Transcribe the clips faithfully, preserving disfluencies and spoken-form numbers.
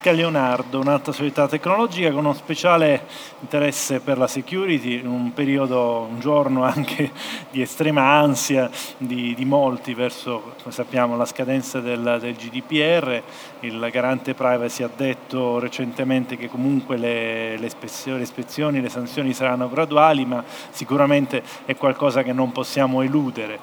Leonardo, un'alta società tecnologica con uno speciale interesse per la security, in un periodo, un giorno anche di estrema ansia di, di molti verso, come sappiamo, la scadenza del, del G D P R. Il garante privacy ha detto recentemente che comunque le, le, ispezioni, le ispezioni, le sanzioni saranno graduali, ma sicuramente è qualcosa che non possiamo eludere.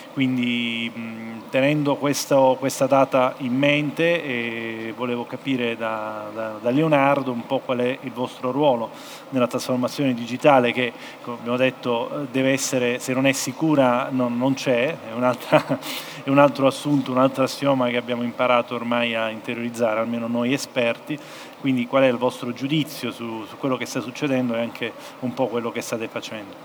Quindi mh, tenendo questo, questa data in mente, eh, volevo capire da, da, da Leonardo un po' qual è il vostro ruolo nella trasformazione digitale che, come abbiamo detto, deve essere, se non è sicura non, non c'è, è, un'altra, è un altro assunto, un altro assioma che abbiamo imparato ormai a interiorizzare, almeno noi esperti. Quindi qual è il vostro giudizio su, su quello che sta succedendo e anche un po' quello che state facendo?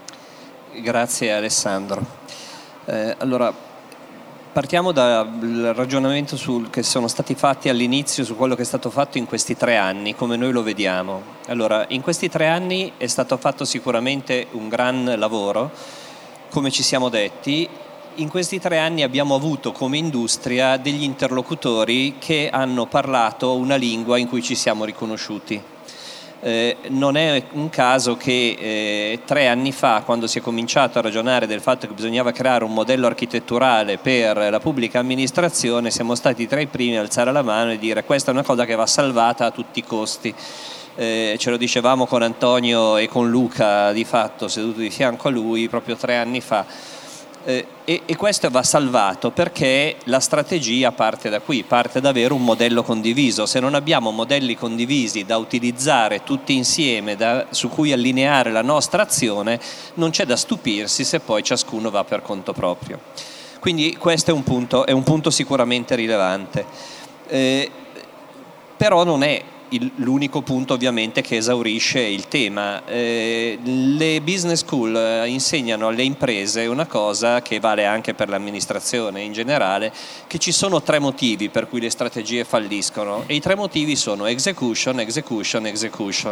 Grazie Alessandro. Eh, allora, partiamo dal ragionamento sul, che sono stati fatti all'inizio su quello che è stato fatto in questi tre anni, come noi lo vediamo. Allora, in questi tre anni è stato fatto sicuramente un gran lavoro, come ci siamo detti. In questi tre anni abbiamo avuto come industria degli interlocutori che hanno parlato una lingua in cui ci siamo riconosciuti. Eh, non è un caso che eh, tre anni fa, quando si è cominciato a ragionare del fatto che bisognava creare un modello architetturale per la pubblica amministrazione, siamo stati tra i primi a alzare la mano e dire questa è una cosa che va salvata a tutti i costi. Eh, ce lo dicevamo con Antonio e con Luca, di fatto seduto di fianco a lui proprio tre anni fa. Eh, e, e questo va salvato perché la strategia parte da qui, parte da avere un modello condiviso. Se non abbiamo modelli condivisi da utilizzare tutti insieme, da, su cui allineare la nostra azione, non c'è da stupirsi se poi ciascuno va per conto proprio. Quindi questo è un punto, è un punto sicuramente rilevante. Eh, però non è Il, l'unico punto ovviamente che esaurisce il tema. Eh, le business school insegnano alle imprese una cosa che vale anche per l'amministrazione in generale, che ci sono tre motivi per cui le strategie falliscono e i tre motivi sono execution, execution, execution.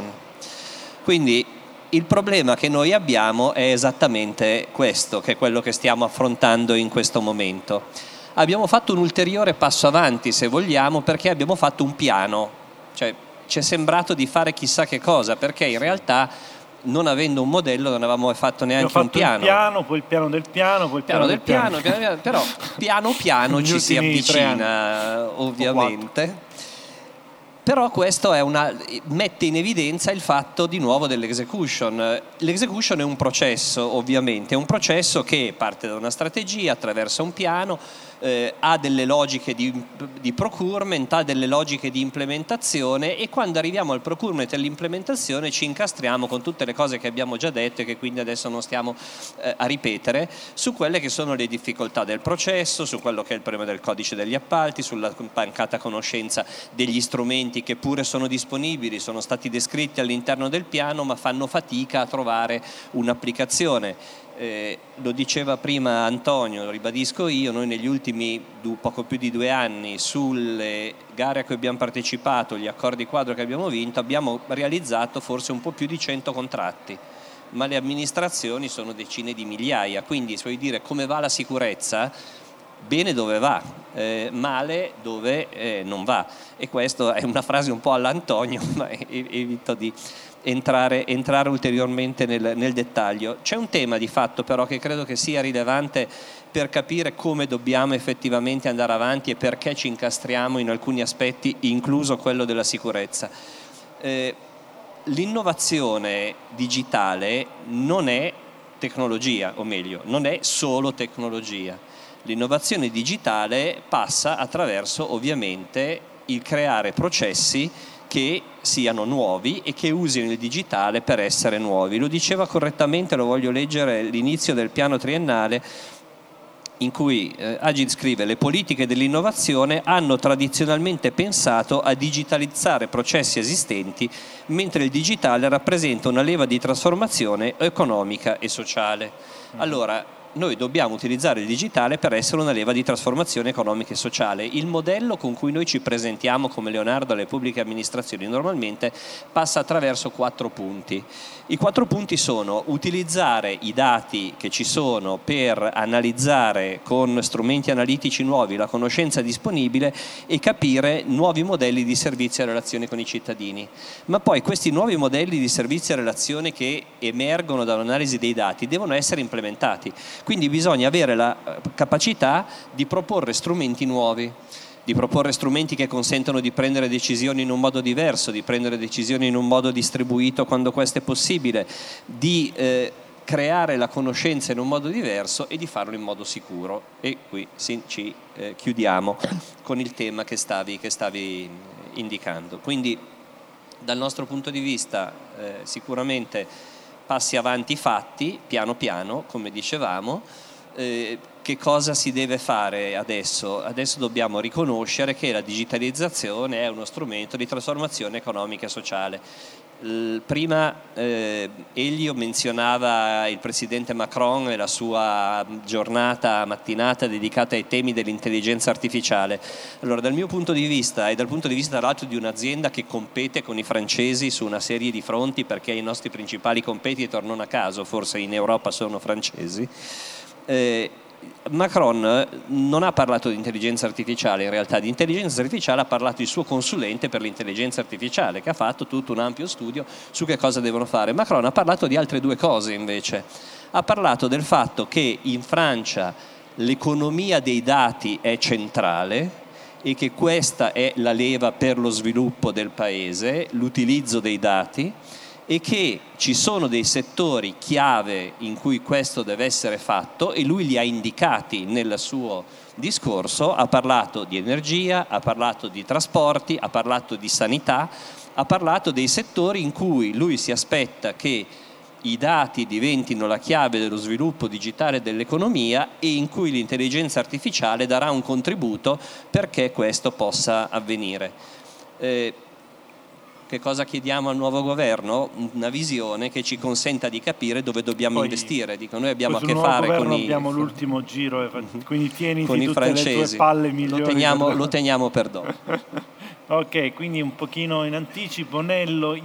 Quindi il problema che noi abbiamo è esattamente questo, che è quello che stiamo affrontando in questo momento. Abbiamo fatto un ulteriore passo avanti, se vogliamo, perché abbiamo fatto un piano, cioè ci è sembrato di fare chissà che cosa, perché in realtà non avendo un modello non avevamo fatto neanche fatto un piano. Il piano, poi il piano del piano, poi il piano, piano del del piano. piano, piano, piano però piano piano ci si avvicina ovviamente. Però questo è una, mette in evidenza il fatto di nuovo dell'execution. L'execution è un processo, ovviamente, è un processo che parte da una strategia, attraversa un piano, eh, ha delle logiche di, di procurement, ha delle logiche di implementazione e quando arriviamo al procurement e all'implementazione ci incastriamo con tutte le cose che abbiamo già detto e che quindi adesso non stiamo eh, a ripetere, su quelle che sono le difficoltà del processo, su quello che è il problema del codice degli appalti, sulla mancata conoscenza degli strumenti che pure sono disponibili, sono stati descritti all'interno del piano ma fanno fatica a trovare un'applicazione. Eh, lo diceva prima Antonio, lo ribadisco io, noi negli ultimi du, poco più di due anni sulle gare a cui abbiamo partecipato, gli accordi quadro che abbiamo vinto, abbiamo realizzato forse un po' più di cento contratti, ma le amministrazioni sono decine di migliaia, quindi vuoi dire come va la sicurezza? Bene dove va, eh, male dove eh, non va, e questa è una frase un po' all'Antonio, ma evito di entrare, entrare ulteriormente nel, nel dettaglio. C'è un tema di fatto però che credo che sia rilevante per capire come dobbiamo effettivamente andare avanti e perché ci incastriamo in alcuni aspetti, incluso quello della sicurezza. Eh, l'innovazione digitale non è tecnologia, o meglio, non è solo tecnologia. L'innovazione digitale passa attraverso ovviamente il creare processi che siano nuovi e che usino il digitale per essere nuovi. Lo diceva correttamente, lo voglio leggere, l'inizio del piano triennale in cui eh, Agid scrive: le politiche dell'innovazione hanno tradizionalmente pensato a digitalizzare processi esistenti, mentre il digitale rappresenta una leva di trasformazione economica e sociale. Allora, noi dobbiamo utilizzare il digitale per essere una leva di trasformazione economica e sociale. Il modello con cui noi ci presentiamo come Leonardo alle pubbliche amministrazioni normalmente passa attraverso quattro punti. I quattro punti sono utilizzare i dati che ci sono per analizzare con strumenti analitici nuovi la conoscenza disponibile e capire nuovi modelli di servizio e relazione con i cittadini. Ma poi questi nuovi modelli di servizio e relazione che emergono dall'analisi dei dati devono essere implementati. Quindi bisogna avere la capacità di proporre strumenti nuovi, di proporre strumenti che consentono di prendere decisioni in un modo diverso, di prendere decisioni in un modo distribuito quando questo è possibile, di eh, creare la conoscenza in un modo diverso e di farlo in modo sicuro. E qui sì, ci eh, chiudiamo con il tema che stavi, che stavi indicando. Quindi dal nostro punto di vista eh, sicuramente passi avanti fatti, piano piano, come dicevamo. Eh, che cosa si deve fare adesso? Adesso dobbiamo riconoscere che la digitalizzazione è uno strumento di trasformazione economica e sociale. Eh, prima eh, Elio menzionava il presidente Macron e la sua giornata mattinata dedicata ai temi dell'intelligenza artificiale. Allora, dal mio punto di vista e dal punto di vista tra l'altro di un'azienda che compete con i francesi su una serie di fronti, perché i nostri principali competitor, non a caso forse in Europa, sono francesi, Eh, Macron non ha parlato di intelligenza artificiale, in realtà di intelligenza artificiale ha parlato il suo consulente per l'intelligenza artificiale, che ha fatto tutto un ampio studio su che cosa devono fare. Macron ha parlato di altre due cose invece. Ha parlato del fatto che in Francia l'economia dei dati è centrale e che questa è la leva per lo sviluppo del paese, l'utilizzo dei dati, e che ci sono dei settori chiave in cui questo deve essere fatto e lui li ha indicati nel suo discorso. Ha parlato di energia, ha parlato di trasporti, ha parlato di sanità, ha parlato dei settori in cui lui si aspetta che i dati diventino la chiave dello sviluppo digitale dell'economia e in cui l'intelligenza artificiale darà un contributo perché questo possa avvenire. Eh, Che cosa chiediamo al nuovo governo? Una visione che ci consenta di capire dove dobbiamo poi, investire. Dico, noi abbiamo a che fare con i abbiamo l'ultimo giro, quindi tieniti con i tutte francesi. le tue palle migliori. Lo teniamo, lo teniamo per dopo. Ok, quindi un pochino in anticipo. Nello